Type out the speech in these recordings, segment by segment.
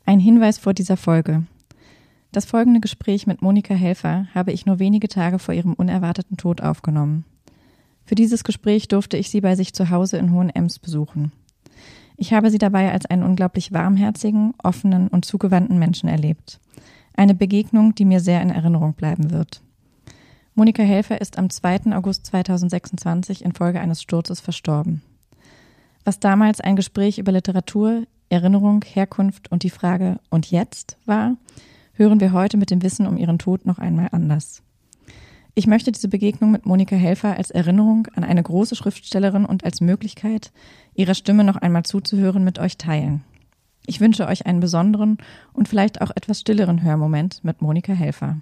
Ein Hinweis vor dieser Folge. Das folgende Gespräch mit Monika Helfer habe ich nur wenige Tage vor ihrem unerwarteten Tod aufgenommen. Für dieses Gespräch durfte ich sie bei sich zu Hause in Hohenems besuchen. Ich habe sie dabei als einen unglaublich warmherzigen, offenen und zugewandten Menschen erlebt. Eine Begegnung, die mir sehr in Erinnerung bleiben wird. Monika Helfer ist am 2. August 2026 infolge eines Sturzes verstorben. Was damals ein Gespräch über Literatur, Erinnerung, Herkunft und die Frage „Und jetzt?" war, hören wir heute mit dem Wissen um ihren Tod noch einmal anders. Ich möchte diese Begegnung mit Monika Helfer als Erinnerung an eine große Schriftstellerin und als Möglichkeit, ihrer Stimme noch einmal zuzuhören, mit euch teilen. Ich wünsche euch einen besonderen und vielleicht auch etwas stilleren Hörmoment mit Monika Helfer.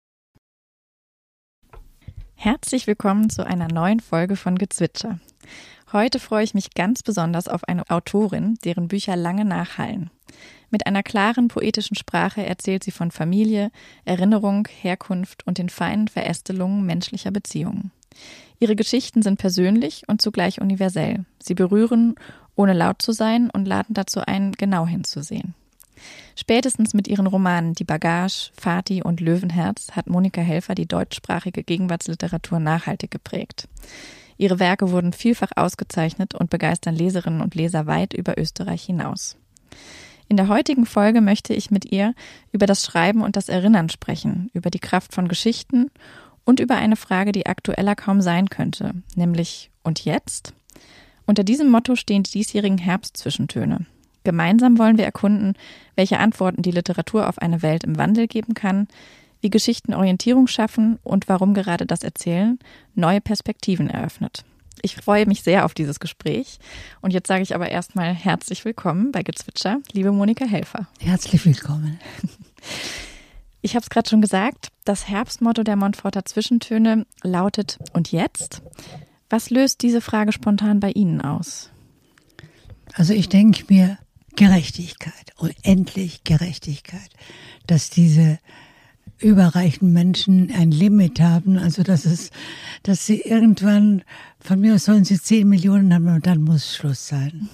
Herzlich willkommen zu einer neuen Folge von Gezwitscher. Heute freue ich mich ganz besonders auf eine Autorin, deren Bücher lange nachhallen. Mit einer klaren, poetischen Sprache erzählt sie von Familie, Erinnerung, Herkunft und den feinen Verästelungen menschlicher Beziehungen. Ihre Geschichten sind persönlich und zugleich universell. Sie berühren, ohne laut zu sein, und laden dazu ein, genau hinzusehen. Spätestens mit ihren Romanen Die Bagage, Fatih und Löwenherz hat Monika Helfer die deutschsprachige Gegenwartsliteratur nachhaltig geprägt. Ihre Werke wurden vielfach ausgezeichnet und begeistern Leserinnen und Leser weit über Österreich hinaus. In der heutigen Folge möchte ich mit ihr über das Schreiben und das Erinnern sprechen, über die Kraft von Geschichten und über eine Frage, die aktueller kaum sein könnte, nämlich „Und jetzt?" Unter diesem Motto stehen die diesjährigen Herbstzwischentöne. Gemeinsam wollen wir erkunden, welche Antworten die Literatur auf eine Welt im Wandel geben kann, wie Geschichten Orientierung schaffen und warum gerade das Erzählen neue Perspektiven eröffnet. Ich freue mich sehr auf dieses Gespräch und jetzt sage ich aber erstmal herzlich willkommen bei Gezwitscher, liebe Monika Helfer. Herzlich willkommen. Ich habe es gerade schon gesagt, das Herbstmotto der Montforter Zwischentöne lautet „Und jetzt?" Was löst diese Frage spontan bei Ihnen aus? Also ich denke mir Gerechtigkeit und endlich Gerechtigkeit, dass diese überreichen Menschen ein Limit haben, also dass sie irgendwann, von mir aus sollen sie 10 Millionen haben und dann muss Schluss sein.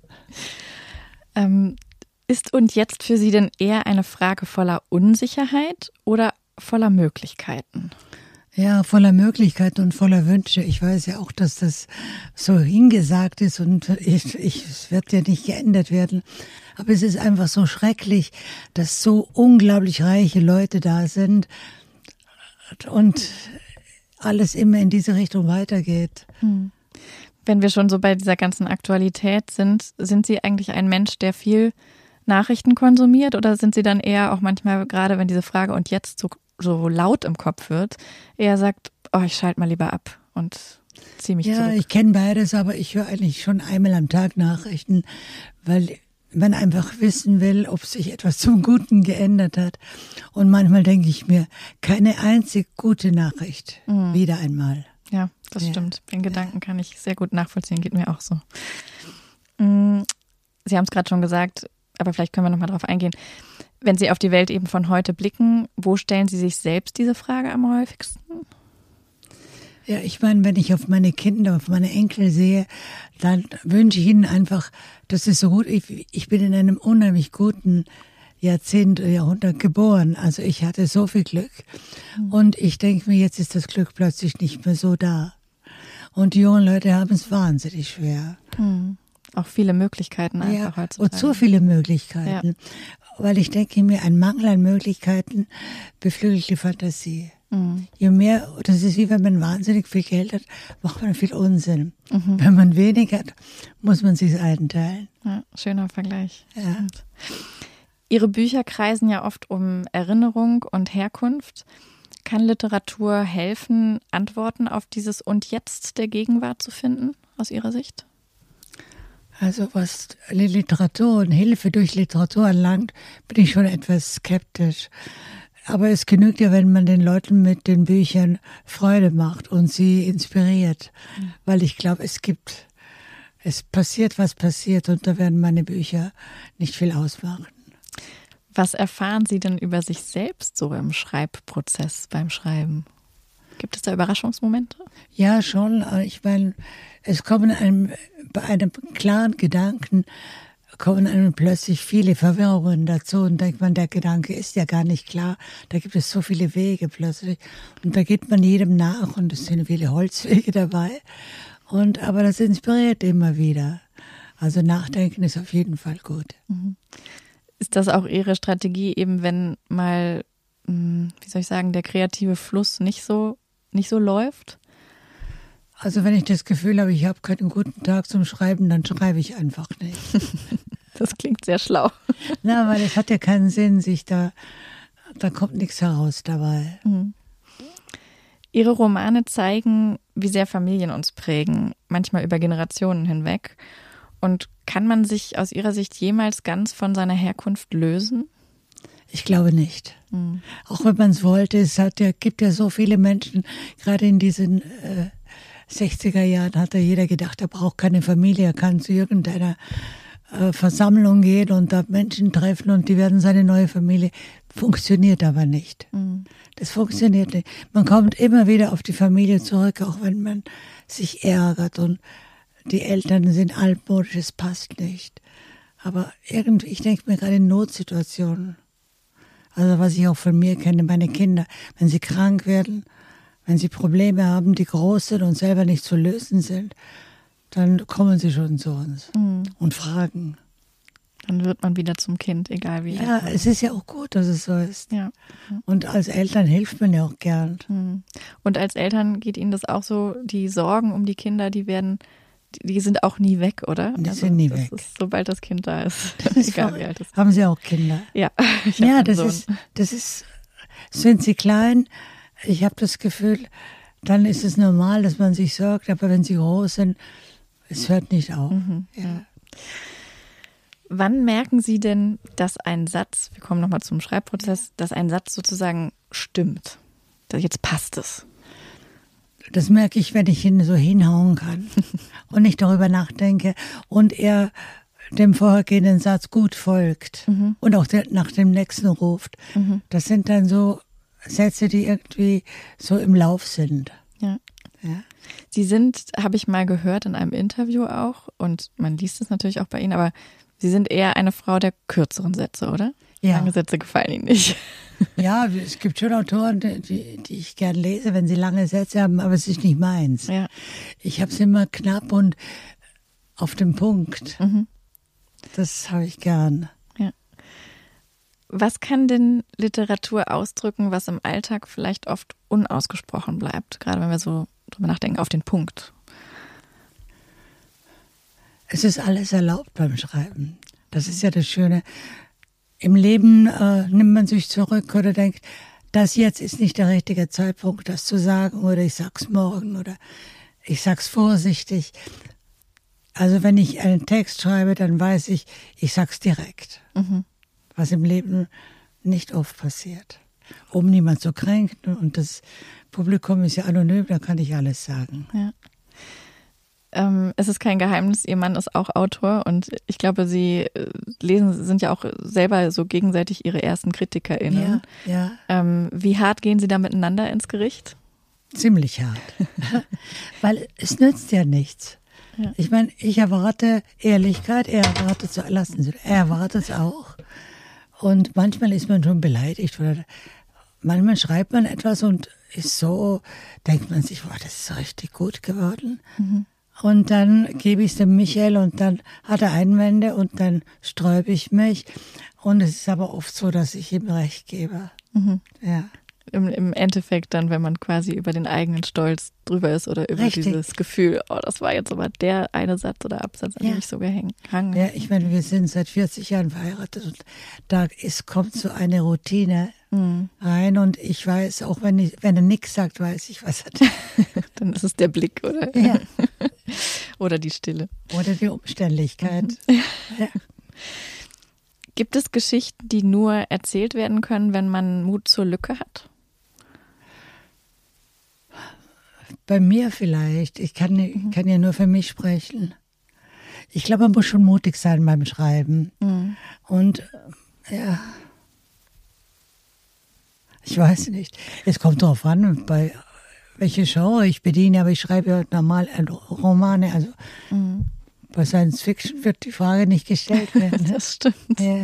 Ist „Und jetzt" für Sie denn eher eine Frage voller Unsicherheit oder voller Möglichkeiten? Ja, voller Möglichkeiten und voller Wünsche. Ich weiß ja auch, dass das so hingesagt ist und es wird ja nicht geändert werden. Aber es ist einfach so schrecklich, dass so unglaublich reiche Leute da sind und alles immer in diese Richtung weitergeht. Wenn wir schon so bei dieser ganzen Aktualität sind Sie eigentlich ein Mensch, der viel Nachrichten konsumiert, oder sind Sie dann eher auch manchmal, gerade wenn diese Frage „Und jetzt" so laut im Kopf wird, eher sagt, ich schalte mal lieber ab und ziehe mich zurück? Ja, ich kenne beides, aber ich höre eigentlich schon einmal am Tag Nachrichten, weil man einfach wissen will, ob sich etwas zum Guten geändert hat. Und manchmal denke ich mir, keine einzig gute Nachricht, wieder einmal. Ja, das stimmt. Den Gedanken kann ich sehr gut nachvollziehen, geht mir auch so. Sie haben es gerade schon gesagt, aber vielleicht können wir nochmal drauf eingehen. Wenn Sie auf die Welt eben von heute blicken, wo stellen Sie sich selbst diese Frage am häufigsten? Ja, ich meine, wenn ich auf meine Kinder, auf meine Enkel sehe, dann wünsche ich ihnen einfach, dass es so gut ist. Ich bin in einem unheimlich guten Jahrhundert geboren. Also ich hatte so viel Glück. Und ich denke mir, jetzt ist das Glück plötzlich nicht mehr so da. Und die jungen Leute haben es wahnsinnig schwer. Auch viele Möglichkeiten einfach heutzutage. Und so viele Möglichkeiten. Ja. Weil ich denke mir, ein Mangel an Möglichkeiten beflügelt die Fantasie. Je mehr, das ist wie wenn man wahnsinnig viel Geld hat, macht man viel Unsinn. Wenn man wenig hat, muss man sich einteilen. Ja, schöner Vergleich. Ja. Ihre Bücher kreisen ja oft um Erinnerung und Herkunft. Kann Literatur helfen, Antworten auf dieses „Und jetzt" der Gegenwart zu finden, aus Ihrer Sicht? Also was Literatur und Hilfe durch Literatur anlangt, bin ich schon etwas skeptisch. Aber es genügt ja, wenn man den Leuten mit den Büchern Freude macht und sie inspiriert. Weil ich glaube, es passiert, was passiert, und da werden meine Bücher nicht viel ausmachen. Was erfahren Sie denn über sich selbst so im Schreibprozess, beim Schreiben? Gibt es da Überraschungsmomente? Ja, schon. Ich meine, es kommen bei einem klaren Gedanken kommen einem plötzlich viele Verwirrungen dazu und denkt man, der Gedanke ist ja gar nicht klar. Da gibt es so viele Wege plötzlich und da geht man jedem nach und es sind viele Holzwege dabei. Aber das inspiriert immer wieder. Also Nachdenken ist auf jeden Fall gut. Ist das auch Ihre Strategie, eben wenn mal, wie soll ich sagen, der kreative Fluss nicht so läuft? Also wenn ich das Gefühl habe, ich habe keinen guten Tag zum Schreiben, dann schreibe ich einfach nicht. Das klingt sehr schlau. Na, weil es hat ja keinen Sinn, da kommt nichts heraus dabei. Ihre Romane zeigen, wie sehr Familien uns prägen, manchmal über Generationen hinweg. Und kann man sich aus Ihrer Sicht jemals ganz von seiner Herkunft lösen? Ich glaube nicht. Auch wenn man es wollte, gibt ja so viele Menschen, gerade in diesen 60er Jahren hat ja jeder gedacht, er braucht keine Familie, er kann zu irgendeiner Versammlung gehen und da Menschen treffen und die werden seine neue Familie. Funktioniert aber nicht. Das funktioniert nicht. Man kommt immer wieder auf die Familie zurück, auch wenn man sich ärgert und die Eltern sind altmodisch, es passt nicht. Aber irgendwie, ich denke mir gerade in Notsituationen, also was ich auch von mir kenne, meine Kinder, wenn sie krank werden, wenn sie Probleme haben, die groß sind und selber nicht zu lösen sind, dann kommen sie schon zu uns und fragen. Dann wird man wieder zum Kind, egal wie. Ja, es ist ja auch gut, dass es so ist. Ja. Und als Eltern hilft man ja auch gern. Und als Eltern geht Ihnen das auch so, die Sorgen um die Kinder, die sind auch nie weg, oder? Die sind nie weg. Ist, sobald das Kind da ist, egal wie alt es ist. Haben Sie auch Kinder? Ja. Ja, sind sie klein? Ich habe das Gefühl, dann ist es normal, dass man sich sorgt, aber wenn sie groß sind, es hört nicht auf. Ja. Wann merken Sie denn, dass ein Satz, wir kommen nochmal zum Schreibprozess, dass ein Satz sozusagen stimmt? Jetzt passt es. Das merke ich, wenn ich ihn so hinhauen kann und nicht darüber nachdenke und er dem vorhergehenden Satz gut folgt und auch nach dem nächsten ruft. Das sind dann so Sätze, die irgendwie so im Lauf sind. Ja. Ja. Sie sind, habe ich mal gehört in einem Interview auch, und man liest es natürlich auch bei Ihnen, aber Sie sind eher eine Frau der kürzeren Sätze, oder? Ja. Lange Sätze gefallen Ihnen nicht. Ja, es gibt schon Autoren, die ich gern lese, wenn sie lange Sätze haben, aber es ist nicht meins. Ja. Ich habe es immer knapp und auf den Punkt. Das habe ich gern. Ja. Was kann denn Literatur ausdrücken, was im Alltag vielleicht oft unausgesprochen bleibt? Gerade wenn wir so drüber nachdenken, auf den Punkt. Es ist alles erlaubt beim Schreiben. Das ist ja das Schöne. Im Leben nimmt man sich zurück oder denkt, das jetzt ist nicht der richtige Zeitpunkt, das zu sagen, oder ich sag's morgen oder ich sag's vorsichtig. Also wenn ich einen Text schreibe, dann weiß ich, ich sag's direkt. Was im Leben nicht oft passiert. Um niemand zu kränken, und das Publikum ist ja anonym, da kann ich alles sagen. Ja. Es ist kein Geheimnis, Ihr Mann ist auch Autor, und ich glaube, Sie sind ja auch selber so gegenseitig Ihre ersten KritikerInnen. Ja. Wie hart gehen Sie da miteinander ins Gericht? Ziemlich hart. Weil es nützt ja nichts. Ja. Ich meine, ich erwarte Ehrlichkeit, er erwartet es auch. Und manchmal ist man schon beleidigt oder manchmal schreibt man etwas und ist so, denkt man sich, wow, das ist richtig gut geworden. Und dann gebe ich es dem Michael und dann hat er Einwände und dann sträube ich mich. Und es ist aber oft so, dass ich ihm recht gebe. Ja. Im Endeffekt dann, wenn man quasi über den eigenen Stolz drüber ist oder über dieses Gefühl, oh, das war jetzt aber der eine Satz oder Absatz, an dem ich so gehangen. Ja, ich meine, wir sind seit 40 Jahren verheiratet und da kommt so eine Routine rein und ich weiß, auch wenn er nichts sagt, weiß ich, was er denkt. Dann ist es der Blick, oder? Ja. Oder die Stille. Oder die Umständlichkeit. Ja. Gibt es Geschichten, die nur erzählt werden können, wenn man Mut zur Lücke hat? Bei mir vielleicht. Ich kann ja nur für mich sprechen. Ich glaube, man muss schon mutig sein beim Schreiben. Und ja, ich weiß nicht. Es kommt darauf an, bei welche Genre ich bediene, aber ich schreibe ja normal Romane, also bei Science Fiction wird die Frage nicht gestellt werden. Ne? Das stimmt. Ja.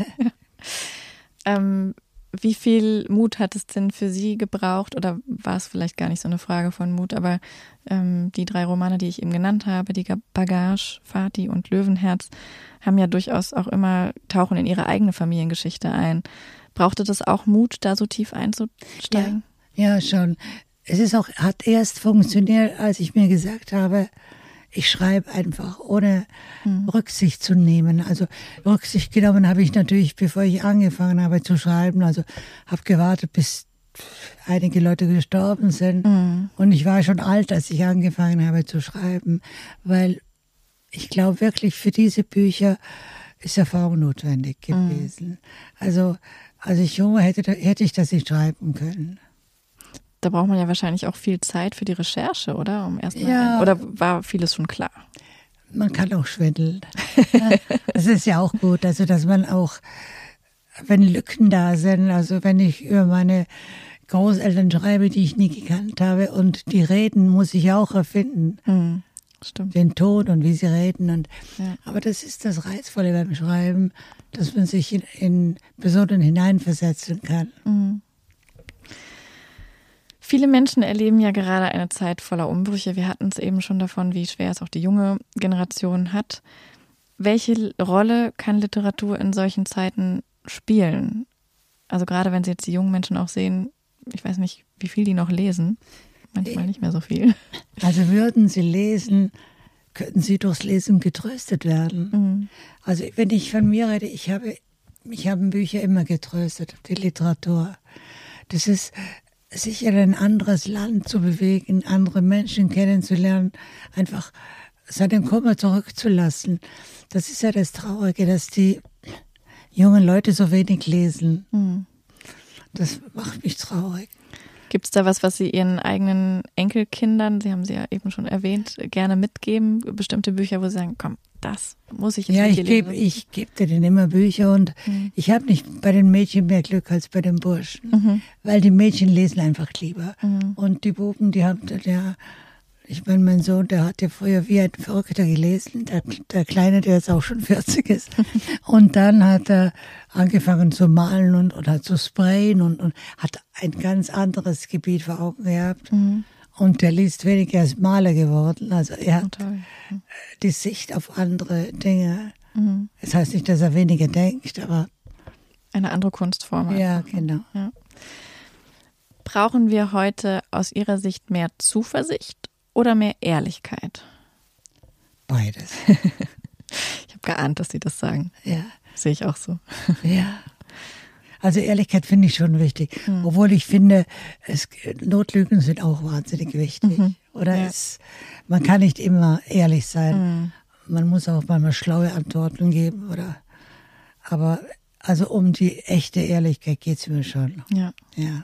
Wie viel Mut hat es denn für Sie gebraucht? Oder war es vielleicht gar nicht so eine Frage von Mut? Aber die 3 Romane, die ich eben genannt habe, die Bagage, Fatih und Löwenherz, haben ja durchaus auch immer, tauchen in ihre eigene Familiengeschichte ein. Brauchte das auch Mut, da so tief einzusteigen? Ja, schon. Es ist auch, hat erst funktioniert, als ich mir gesagt habe, ich schreibe einfach, ohne Rücksicht zu nehmen. Also Rücksicht genommen habe ich natürlich, bevor ich angefangen habe zu schreiben. Also habe gewartet, bis einige Leute gestorben sind. Und ich war schon alt, als ich angefangen habe zu schreiben. Weil ich glaube wirklich, für diese Bücher ist Erfahrung notwendig gewesen. Also als ich jung war, hätte ich das nicht schreiben können. Da braucht man ja wahrscheinlich auch viel Zeit für die Recherche, oder? Ja. Oder war vieles schon klar? Man kann auch schwindeln. Das ist ja auch gut, also dass man auch, wenn Lücken da sind, also wenn ich über meine Großeltern schreibe, die ich nie gekannt habe, und die reden, muss ich auch erfinden. Stimmt. Den Ton und wie sie reden. Und, ja. Aber das ist das Reizvolle beim Schreiben, dass man sich in Personen hineinversetzen kann. Viele Menschen erleben ja gerade eine Zeit voller Umbrüche. Wir hatten es eben schon davon, wie schwer es auch die junge Generation hat. Welche Rolle kann Literatur in solchen Zeiten spielen? Also gerade wenn Sie jetzt die jungen Menschen auch sehen, ich weiß nicht, wie viel die noch lesen. Manchmal nicht mehr so viel. Also würden sie lesen, könnten sie durchs Lesen getröstet werden. Also wenn ich von mir rede, mich haben Bücher immer getröstet, die Literatur. Das ist, sich in ein anderes Land zu bewegen, andere Menschen kennenzulernen, einfach seinen Kummer zurückzulassen. Das ist ja das Traurige, dass die jungen Leute so wenig lesen. Das macht mich traurig. Gibt es da was Sie Ihren eigenen Enkelkindern, Sie haben sie ja eben schon erwähnt, gerne mitgeben? Bestimmte Bücher, wo Sie sagen, komm, das muss ich jetzt lesen? Ich gebe denen immer Bücher, und ich habe nicht bei den Mädchen mehr Glück als bei den Burschen, weil die Mädchen lesen einfach lieber. Und die Buben, die haben, ich meine, mein Sohn, der hat ja früher wie ein Verrückter gelesen, der Kleine, der jetzt auch schon 40 ist. Und dann hat er angefangen zu malen und hat zu sprayen und hat ein ganz anderes Gebiet vor Augen gehabt. Und der liest weniger als Maler geworden. Also er hat die Sicht auf andere Dinge. Das heißt nicht, dass er weniger denkt, aber eine andere Kunstform. Ja, genau. Ja. Brauchen wir heute aus Ihrer Sicht mehr Zuversicht oder mehr Ehrlichkeit? Beides. Ich habe geahnt, dass Sie das sagen. Ja. Sehe ich auch so. Ja. Also Ehrlichkeit finde ich schon wichtig. Obwohl ich finde, Notlügen sind auch wahnsinnig wichtig. Oder man kann nicht immer ehrlich sein. Man muss auch manchmal schlaue Antworten geben. Aber also um die echte Ehrlichkeit geht es mir schon. Ja. Ja.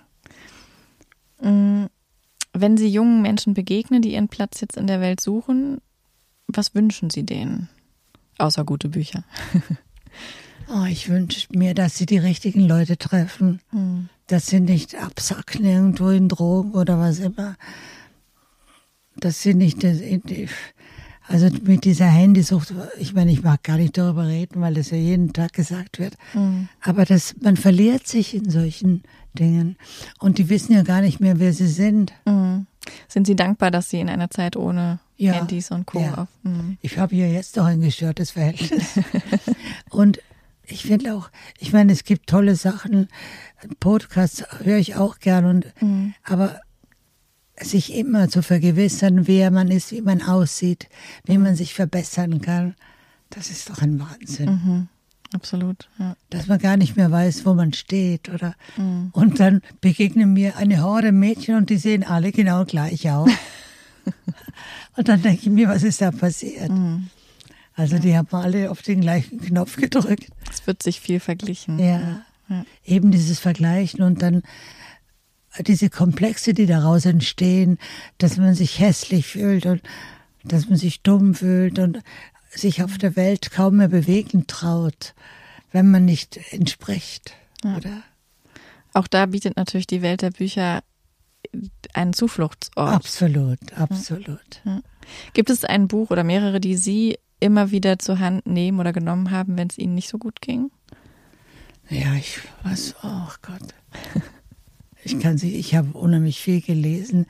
Wenn Sie jungen Menschen begegnen, die ihren Platz jetzt in der Welt suchen, was wünschen Sie denen? Außer gute Bücher. Ich wünsche mir, dass sie die richtigen Leute treffen. Dass sie nicht absacken irgendwo in Drogen oder was immer. Dass sie nicht, also mit dieser Handysucht, ich meine, ich mag gar nicht darüber reden, weil das ja jeden Tag gesagt wird. Aber man verliert sich in solchen Dingen. Und die wissen ja gar nicht mehr, wer sie sind. Sind Sie dankbar, dass Sie in einer Zeit ohne Handys und Co. Ja. Ich habe ja jetzt doch ein gestörtes Verhältnis. Und ich finde auch, ich meine, es gibt tolle Sachen, Podcasts höre ich auch gern, aber sich immer zu vergewissern, wer man ist, wie man aussieht, wie man sich verbessern kann, das ist doch ein Wahnsinn. Absolut, ja. Dass man gar nicht mehr weiß, wo man steht, oder? Und dann begegnen mir eine Horde Mädchen und die sehen alle genau gleich aus. Und dann denke ich mir, was ist da passiert? Also die haben alle auf den gleichen Knopf gedrückt. Es wird sich viel verglichen. Ja. Eben dieses Vergleichen und dann diese Komplexe, die daraus entstehen, dass man sich hässlich fühlt und dass man sich dumm fühlt und sich auf der Welt kaum mehr bewegen traut, wenn man nicht entspricht, oder? Auch da bietet natürlich die Welt der Bücher einen Zufluchtsort. Absolut, absolut. Gibt es ein Buch oder mehrere, die Sie immer wieder zur Hand nehmen oder genommen haben, wenn es ihnen nicht so gut ging? Ja, oh Gott. Ich habe unheimlich viel gelesen.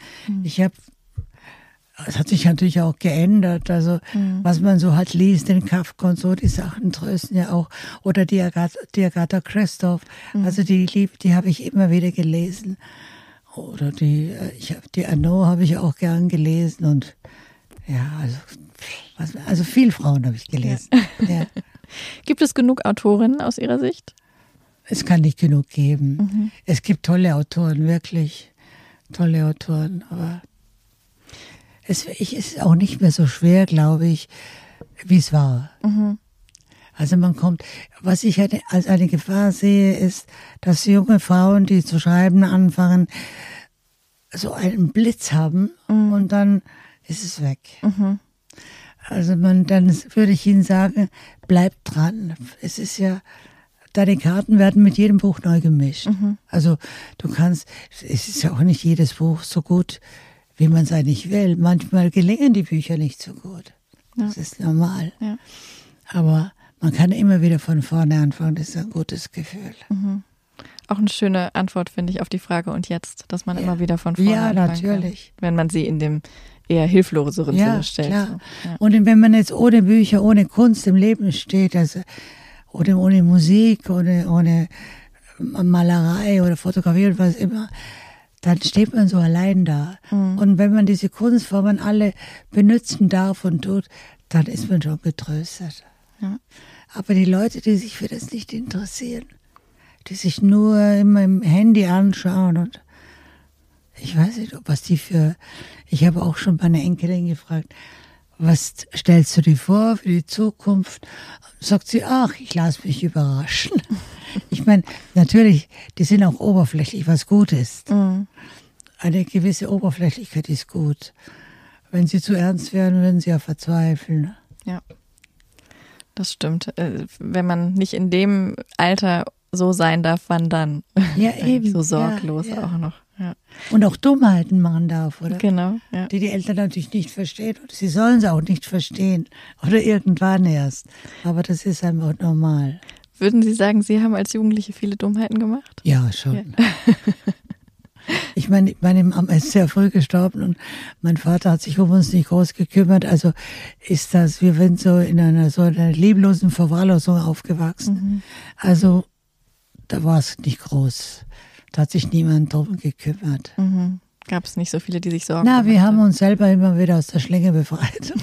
Es hat sich natürlich auch geändert. Also, was man so halt liest, den Kafka und so, die Sachen trösten ja auch. Oder die Agatha Christoph. Also, die habe ich immer wieder gelesen. Oder die Arnaud habe ich auch gern gelesen. Und ja, also viele Frauen habe ich gelesen. Ja. Ja. Gibt es genug Autorinnen aus Ihrer Sicht? Es kann nicht genug geben. Es gibt tolle Autoren, wirklich tolle Autoren. Aber es ist auch nicht mehr so schwer, glaube ich, wie es war. Also was ich als eine Gefahr sehe, ist, dass junge Frauen, die zu schreiben anfangen, so einen Blitz haben und dann ist es weg. Also dann würde ich Ihnen sagen, bleibt dran. Es ist ja, deine Karten werden mit jedem Buch neu gemischt. Also es ist ja auch nicht jedes Buch so gut, wie man es eigentlich will. Manchmal gelingen die Bücher nicht so gut. Ja. Das ist normal. Ja. Aber man kann immer wieder von vorne anfangen. Das ist ein gutes Gefühl. Auch eine schöne Antwort, finde ich, auf die Frage und jetzt, dass man immer wieder von vorne anfangen natürlich. Kann, wenn man sie in dem eher hilfloseren Sinne stellt. Klar. So. Ja. Und wenn man jetzt ohne Bücher, ohne Kunst im Leben steht, also ohne Musik, ohne Malerei oder Fotografie oder was immer, dann steht man so allein da. Und wenn man diese Kunstformen alle benutzen darf und tut, dann ist man schon getröstet. Ja. Aber die Leute, die sich für das nicht interessieren, die sich nur immer im Handy anschauen und ich weiß nicht, ich habe auch schon meine Enkelin gefragt, was stellst du dir vor für die Zukunft? Sagt sie, ach, ich lasse mich überraschen. Ich meine, natürlich, die sind auch oberflächlich, was gut ist. Eine gewisse Oberflächlichkeit ist gut. Wenn sie zu ernst werden, würden sie ja verzweifeln. Ja, das stimmt. Wenn man nicht in dem Alter so sein darf, wann dann? Ja, eben. So sorglos auch noch. Ja. Und auch Dummheiten machen darf, oder? Genau. Ja. Die Eltern natürlich nicht verstehen. Oder sie sollen sie auch nicht verstehen. Oder irgendwann erst. Aber das ist einfach normal. Würden Sie sagen, Sie haben als Jugendliche viele Dummheiten gemacht? Ja, schon. Ja. Ich meine, meine Mama ist sehr früh gestorben und mein Vater hat sich um uns nicht groß gekümmert. Also wir sind so in einer lieblosen Verwahrlosung aufgewachsen. Also da war es nicht groß. Da hat sich niemand drum gekümmert. Gab es nicht so viele, die sich Sorgen gemacht haben? Wir haben uns selber immer wieder aus der Schlinge befreit.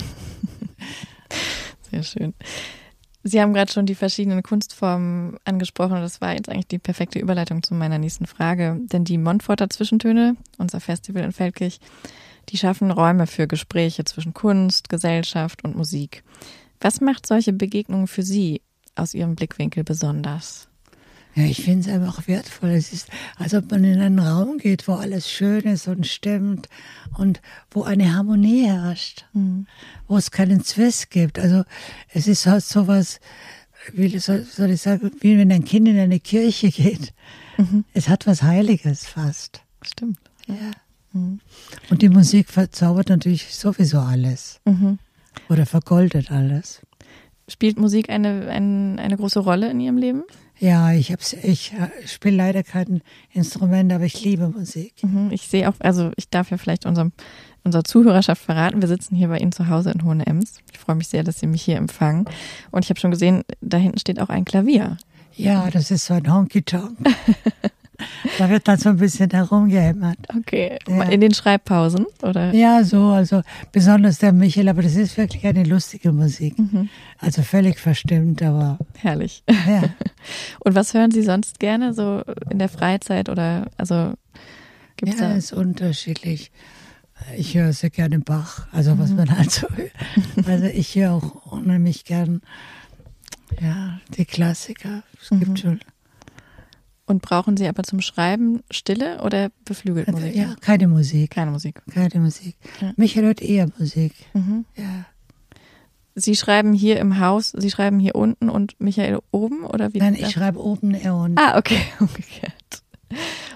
Sehr schön. Sie haben gerade schon die verschiedenen Kunstformen angesprochen und das war jetzt eigentlich die perfekte Überleitung zu meiner nächsten Frage. Denn die Montforter Zwischentöne, unser Festival in Feldkirch, die schaffen Räume für Gespräche zwischen Kunst, Gesellschaft und Musik. Was macht solche Begegnungen für Sie aus Ihrem Blickwinkel besonders? Ja, ich finde es einfach wertvoll. Es ist, als ob man in einen Raum geht, wo alles schön ist und stimmt und wo eine Harmonie herrscht, wo es keinen Zwist gibt. Also es ist halt sowas, wie soll ich sagen, wie wenn ein Kind in eine Kirche geht. Es hat was Heiliges fast. Stimmt. Ja. Und die Musik verzaubert natürlich sowieso alles. Oder vergoldet alles. Spielt Musik eine große Rolle in Ihrem Leben? Ja, ich spiele leider kein Instrument, aber ich liebe Musik. Ich sehe auch, also ich darf ja vielleicht unserer Zuhörerschaft verraten, wir sitzen hier bei Ihnen zu Hause in Hohenems. Ich freue mich sehr, dass Sie mich hier empfangen. Und ich habe schon gesehen, da hinten steht auch ein Klavier. Ja, das ist so ein Honky-Tonk. Da wird dann so ein bisschen herumgehämmert. Okay, ja. In den Schreibpausen, oder? Ja, so, also besonders der Michael, aber das ist wirklich eine lustige Musik. Also völlig verstimmt, aber... Herrlich. Ja. Und was hören Sie sonst gerne, so in der Freizeit oder, also gibt's da? Ja, ist unterschiedlich. Ich höre sehr gerne Bach, also was man halt so hört. Also ich höre auch unheimlich gern, ja, die Klassiker. Es gibt schon... Und brauchen Sie aber zum Schreiben Stille oder beflügelt Musik? Ja, keine Musik. Keine Musik. Keine Musik. Ja. Michael hört eher Musik. Ja. Sie schreiben hier im Haus, Sie schreiben hier unten und Michael oben oder wie? Nein, ich schreibe oben, er unten. Ah, okay, umgekehrt.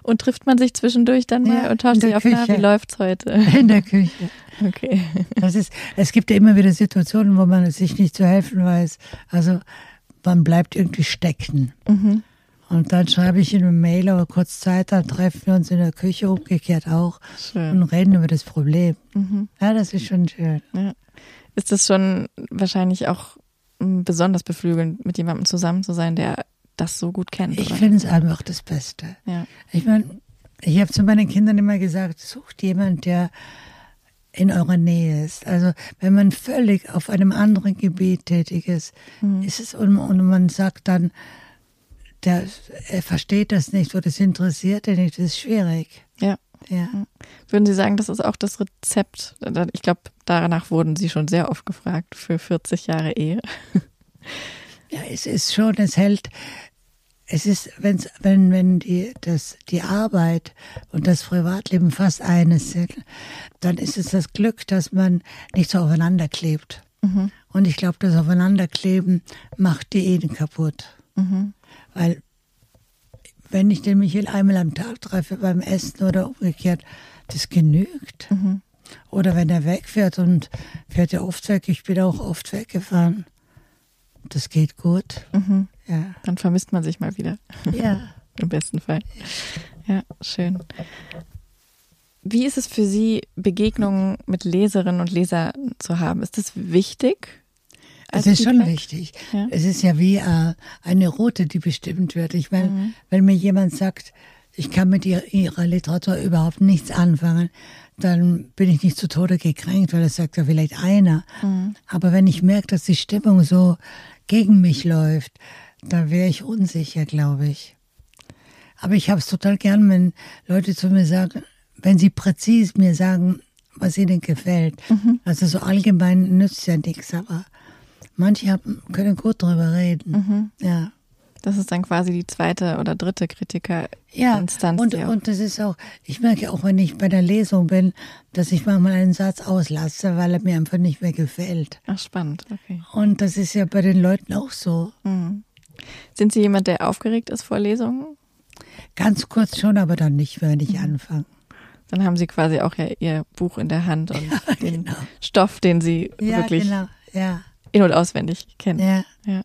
Und trifft man sich zwischendurch dann mal und tauscht sich auf, wie läuft's heute? In der Küche. Okay. Es gibt ja immer wieder Situationen, wo man sich nicht zu helfen weiß. Also man bleibt irgendwie stecken. Mhm. Und dann schreibe ich ihm eine Mail, aber kurz Zeit, dann treffen wir uns in der Küche, umgekehrt auch, schön. Und reden über das Problem. Mhm. Ja, das ist schon schön. Ja. Ist das schon wahrscheinlich auch besonders beflügelnd, mit jemandem zusammen zu sein, der das so gut kennt? Ich finde es einfach das Beste. Ja. Ich meine, ich habe zu meinen Kindern immer gesagt, sucht jemand, der in eurer Nähe ist. Also wenn man völlig auf einem anderen Gebiet tätig ist, ist es und man sagt dann, er versteht das nicht oder es interessiert ihn nicht, das ist schwierig. Ja. Ja. Würden Sie sagen, das ist auch das Rezept? Ich glaube, danach wurden Sie schon sehr oft gefragt für 40 Jahre Ehe. Ja, es ist schon, es ist, wenn die Arbeit und das Privatleben fast eines sind, dann ist es das Glück, dass man nicht so aufeinander klebt. Mhm. Und ich glaube, das Aufeinanderkleben macht die Ehen kaputt. Mhm. Weil, wenn ich den Michael einmal am Tag treffe beim Essen oder umgekehrt, das genügt. Mhm. Oder wenn er wegfährt und fährt er oft weg, ich bin auch oft weggefahren. Das geht gut. Mhm. Ja. Dann vermisst man sich mal wieder. Ja. Im besten Fall. Ja, schön. Wie ist es für Sie, Begegnungen mit Leserinnen und Lesern zu haben? Ist das wichtig? Es ist schon wichtig. Ja. Es ist ja wie eine Route, die bestimmt wird. Ich meine, wenn mir jemand sagt, ich kann mit ihrer Literatur überhaupt nichts anfangen, dann bin ich nicht zu Tode gekränkt, weil das sagt ja vielleicht einer. Mhm. Aber wenn ich merke, dass die Stimmung so gegen mich läuft, dann wäre ich unsicher, glaube ich. Aber ich habe es total gern, wenn Leute zu mir sagen, wenn sie präzise mir sagen, was ihnen gefällt. Mhm. Also so allgemein nützt ja nichts, aber manche können gut drüber reden. Mhm. Ja. Das ist dann quasi die zweite oder dritte Kritikerinstanz. Ja, und das ist auch, ich merke auch, wenn ich bei der Lesung bin, dass ich manchmal einen Satz auslasse, weil er mir einfach nicht mehr gefällt. Ach, spannend, okay. Und das ist ja bei den Leuten auch so. Mhm. Sind Sie jemand, der aufgeregt ist vor Lesungen? Ganz kurz schon, aber dann nicht, wenn ich anfange. Dann haben Sie quasi auch ja Ihr Buch in der Hand und den Stoff, den Sie wirklich in- und auswendig kennen. Ja.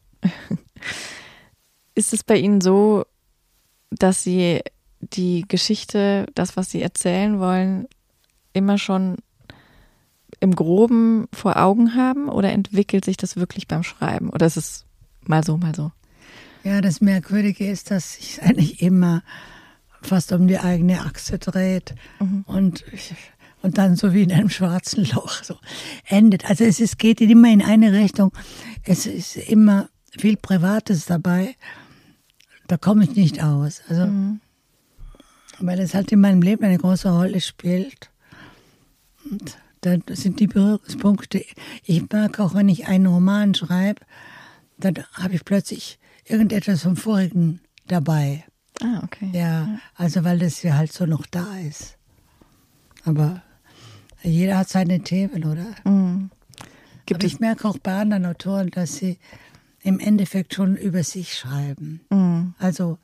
Ist es bei Ihnen so, dass Sie die Geschichte, das, was Sie erzählen wollen, immer schon im Groben vor Augen haben oder entwickelt sich das wirklich beim Schreiben? Oder ist es mal so, mal so? Ja, das Merkwürdige ist, dass sich eigentlich immer fast um die eigene Achse dreht und dann so wie in einem schwarzen Loch so endet. Also geht immer in eine Richtung. Es ist immer viel Privates dabei. Da komme ich nicht aus. Also, weil es halt in meinem Leben eine große Rolle spielt. Und dann sind die Berührungspunkte. Ich mag auch, wenn ich einen Roman schreibe, dann habe ich plötzlich irgendetwas vom Vorigen dabei. Ah, okay. Ja, also weil das ja halt so noch da ist. Aber jeder hat seine Themen, oder? Mhm. Aber ich merke auch bei anderen Autoren, dass sie im Endeffekt schon über sich schreiben. Mhm. Also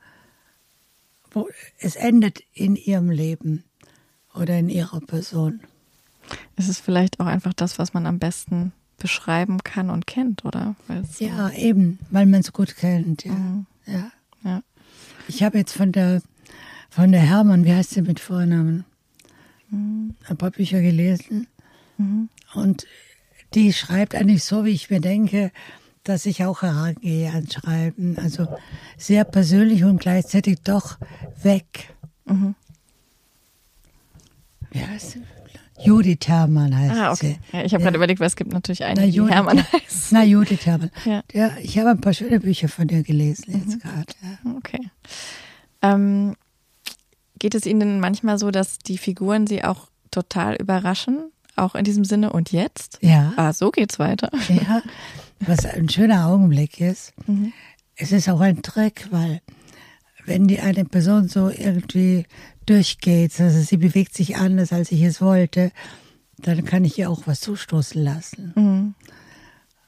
es endet in ihrem Leben oder in ihrer Person. Es ist vielleicht auch einfach das, was man am besten beschreiben kann und kennt, oder? Ja, eben, weil man es gut kennt. Ja. Mhm. Ja. Ich habe jetzt von der Hermann, wie heißt sie mit Vornamen, ein paar Bücher gelesen. Mhm. Und die schreibt eigentlich so, wie ich mir denke, dass ich auch herangehe an Schreiben. Also sehr persönlich und gleichzeitig doch weg. Mhm. Wie heißt sie? Judith Hermann heißt sie. Ja, ich habe gerade überlegt, weil es gibt natürlich eine, die Hermann heißt. Na, Judith Hermann. Ja, ich habe ein paar schöne Bücher von ihr gelesen jetzt gerade. Ja. Okay. Geht es Ihnen manchmal so, dass die Figuren Sie auch total überraschen? Auch in diesem Sinne, und jetzt? Ja. So geht's weiter. Ja, was ein schöner Augenblick ist. Mhm. Es ist auch ein Trick, weil wenn eine Person so irgendwie durchgeht, also sie bewegt sich anders, als ich es wollte, dann kann ich ihr auch was zustoßen lassen. Mhm.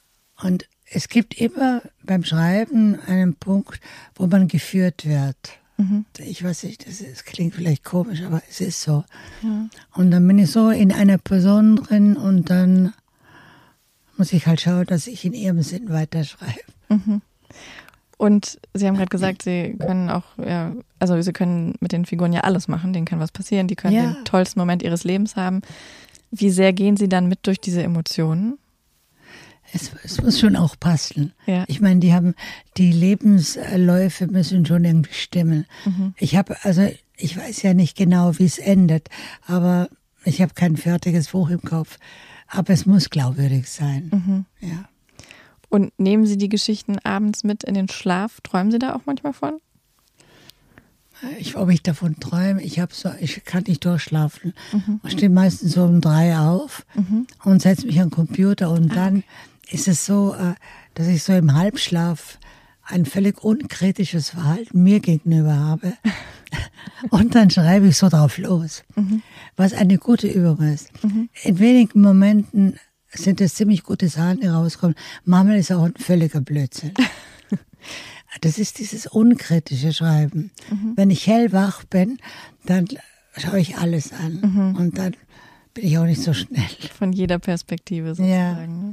Und es gibt immer beim Schreiben einen Punkt, wo man geführt wird. Ich weiß nicht, das klingt vielleicht komisch, aber es ist so. Ja. Und dann bin ich so in einer Person drin und dann muss ich halt schauen, dass ich in ihrem Sinn weiterschreibe. Und Sie haben gerade gesagt, Sie können auch, ja, also Sie können mit den Figuren ja alles machen, denen kann was passieren, die können den tollsten Moment ihres Lebens haben. Wie sehr gehen Sie dann mit durch diese Emotionen? Es muss schon auch passen. Ja. Ich meine, die Lebensläufe müssen schon irgendwie stimmen. Ich weiß ja nicht genau, wie es endet, aber ich habe kein fertiges Buch im Kopf. Aber es muss glaubwürdig sein. Ja. Und nehmen Sie die Geschichten abends mit in den Schlaf? Träumen Sie da auch manchmal von? Ob ich davon träume, ich kann nicht durchschlafen. Ich stehe meistens so um 3 auf und setze mich an den Computer und dann ist es so, dass ich so im Halbschlaf ein völlig unkritisches Verhalten mir gegenüber habe. Und dann schreibe ich so drauf los, was eine gute Übung ist. In wenigen Momenten sind es ziemlich gute Sachen, die rauskommen. Manchmal ist auch ein völliger Blödsinn. Das ist dieses unkritische Schreiben. Wenn ich hellwach bin, dann schaue ich alles an. Und dann bin ich auch nicht so schnell. Von jeder Perspektive sozusagen.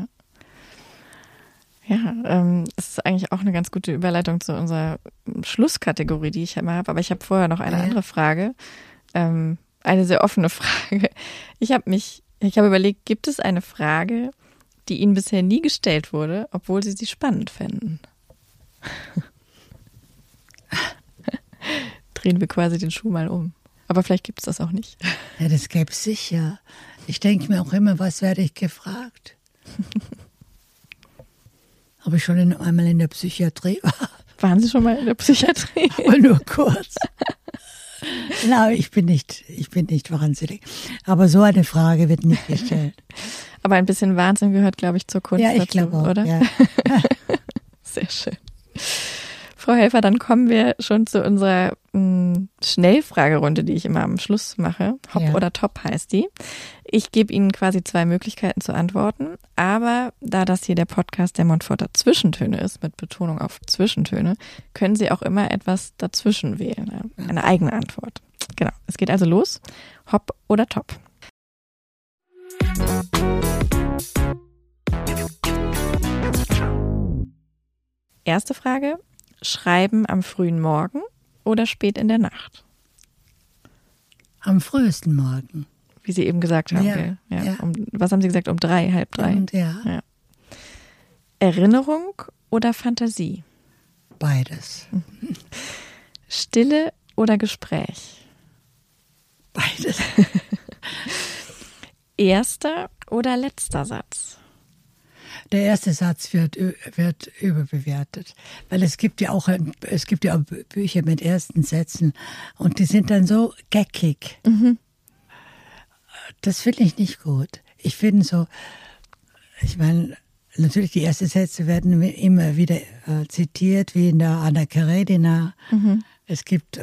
Ja, es ist eigentlich auch eine ganz gute Überleitung zu unserer Schlusskategorie, die ich immer habe. Aber ich habe vorher noch eine andere Frage. Eine sehr offene Frage. Ich habe überlegt, gibt es eine Frage, die Ihnen bisher nie gestellt wurde, obwohl Sie sie spannend fänden? Drehen wir quasi den Schuh mal um. Aber vielleicht gibt es das auch nicht. Ja, das gäbe es sicher. Ich denke mir auch immer, was werde ich gefragt? Ob ich schon einmal in der Psychiatrie war? Waren Sie schon mal in der Psychiatrie? Aber nur kurz. Nein, ich bin nicht wahnsinnig. Aber so eine Frage wird nicht gestellt. Aber ein bisschen Wahnsinn gehört, glaube ich, zur Kunst dazu, ich glaube auch, oder? Ja. Sehr schön. Frau Helfer, dann kommen wir schon zu unserer Schnellfragerunde, die ich immer am Schluss mache. Hop oder Top heißt die. Ich gebe Ihnen quasi 2 Möglichkeiten zu antworten, aber da das hier der Podcast der Montforter Zwischentöne ist, mit Betonung auf Zwischentöne, können Sie auch immer etwas dazwischen wählen, eine eigene Antwort. Genau, es geht also los. Hop oder Top? Erste Frage, schreiben am frühen Morgen oder spät in der Nacht? Am frühesten Morgen. Wie Sie eben gesagt haben. Ja. Was haben Sie gesagt? Um 3, halb 3? Ja. Erinnerung oder Fantasie? Beides. Stille oder Gespräch? Beides. Erster oder letzter Satz? Der erste Satz wird überbewertet, weil es gibt ja auch Bücher mit ersten Sätzen und die sind dann so geckig. Das finde ich nicht gut. Ich finde so, ich meine, natürlich die ersten Sätze werden immer wieder zitiert, wie in der Anna Karenina. Es gibt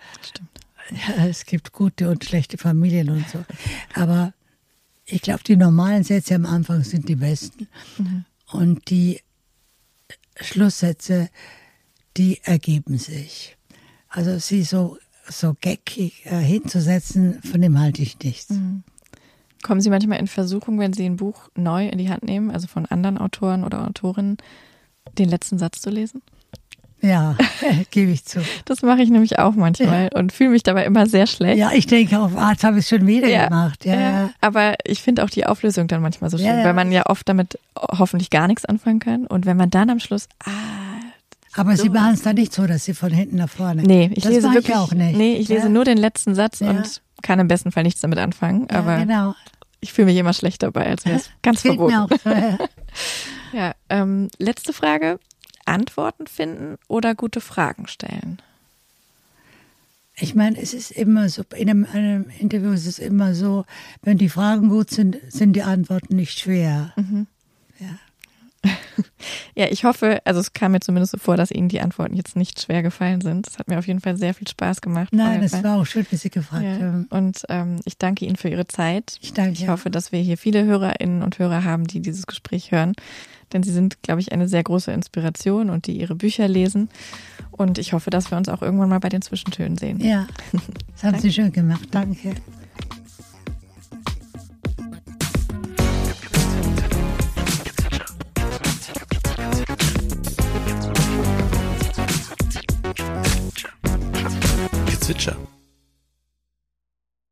gute und schlechte Familien und so, aber ich glaube, die normalen Sätze am Anfang sind die besten. Und die Schlusssätze, die ergeben sich. Also sie so geckig hinzusetzen, von dem halte ich nichts. Kommen Sie manchmal in Versuchung, wenn Sie ein Buch neu in die Hand nehmen, also von anderen Autoren oder Autorinnen, den letzten Satz zu lesen? Ja, gebe ich zu. Das mache ich nämlich auch manchmal und fühle mich dabei immer sehr schlecht. Ja, ich denke auch, jetzt habe ich es schon wieder gemacht. Ja. Aber ich finde auch die Auflösung dann manchmal so schön, weil man ja oft damit hoffentlich gar nichts anfangen kann. Und wenn man dann am Schluss, aber Sie machen es dann nicht so, dass Sie von hinten nach vorne. Nee, ich lese wirklich auch nicht. Nee, ich lese nur den letzten Satz und kann im besten Fall nichts damit anfangen. Aber genau. Ich fühle mich immer schlecht dabei, als wäre es ganz verboten. Mir auch so, ja, letzte Frage. Antworten finden oder gute Fragen stellen? Ich meine, es ist immer so, in einem Interview ist es immer so, wenn die Fragen gut sind, sind die Antworten nicht schwer. Ja. Ja, ich hoffe, also es kam mir zumindest so vor, dass Ihnen die Antworten jetzt nicht schwer gefallen sind. Das hat mir auf jeden Fall sehr viel Spaß gemacht. Nein, das war auch schön, wie Sie gefragt haben. Und ich danke Ihnen für Ihre Zeit. Ich danke. Ich hoffe, dass wir hier viele Hörerinnen und Hörer haben, die dieses Gespräch hören. denn sie sind, glaube ich, eine sehr große Inspiration und die ihre Bücher lesen. Und ich hoffe, dass wir uns auch irgendwann mal bei den Zwischentönen sehen. Ja, das haben Sie schön gemacht. Danke. Gezwitscher.